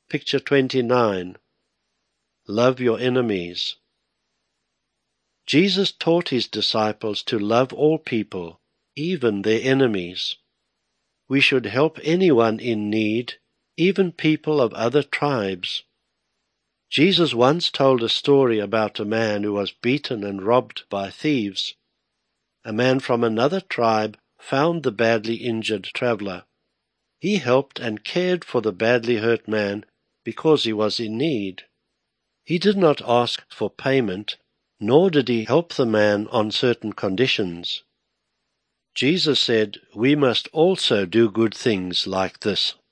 Picture 29. Love your enemies. Jesus taught his disciples to love all people, even their enemies. We should help anyone in need, even people of other tribes. Jesus once told a story about a man who was beaten and robbed by thieves. A man from another tribe found the badly injured traveler. He helped and cared for the badly hurt man because he was in need. He did not ask for payment, nor did he help the man on certain conditions. Jesus said we must also do good things like this.